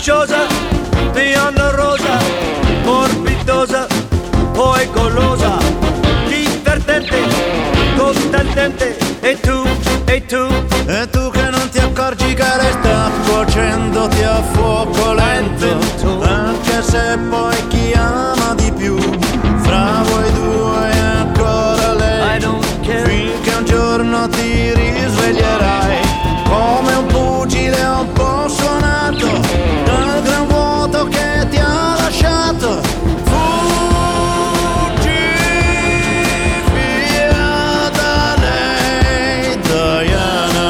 capricciosa, bionda rosa, morbidosa, poi golosa, divertente, costa al dente. E tu, e tu, e tu che non ti accorgi che lei sta cuocendoti a fuoco lento, anche se poi chi ama di più fra voi due è ancora lei, finché un giorno ti risveglierai come un pugile un po' suonato dal gran vuoto che ti ha lasciato. Fuggi via da lei, Diana.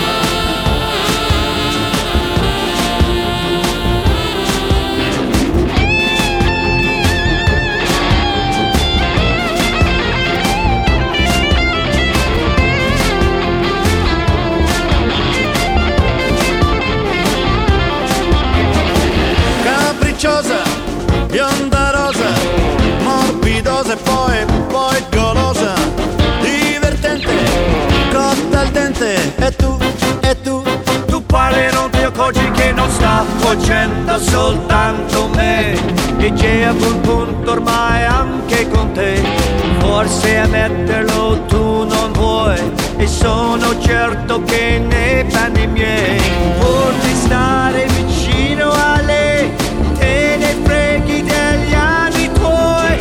Capricciosa, bionda rosa, morbidosa e poi golosa, divertente, cotta al dente. E tu, e tu, tu parli e non ti accorgi che non sta facendo soltanto me, e c'è a quel punto ormai anche con te. Forse a metterlo tu non vuoi, e sono certo che nei panni miei, pur di stare vicino a lei, te ne freghi degli anni tuoi,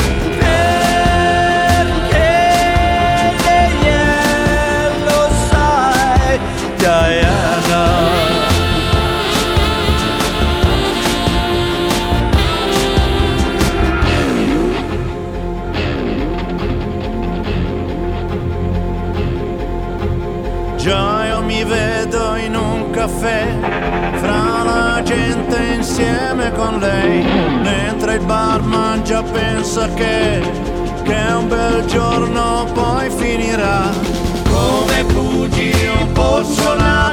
perché lei lo sai, Diana. già io mi vedo in un caffè fra la gente insieme con lei, mentre il barman già pensa che un bel giorno poi finirà come pugili un po' suonati